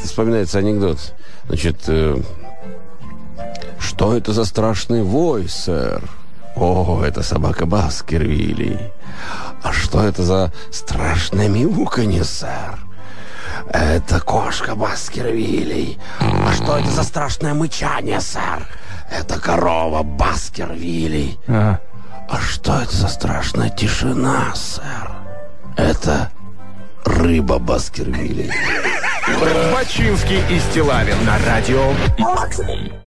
вспоминается анекдот. Значит, что это за страшный вой, сэр? О, это собака Баскервилей. А что это за страшное мяуканье, сэр? Это кошка Баскервилей. А что это за страшное мычание, сэр? Это корова Баскервилей. А что это за страшная тишина, сэр? Это рыба Баскервилей. Бачинский и Стилавин на радио Максимум.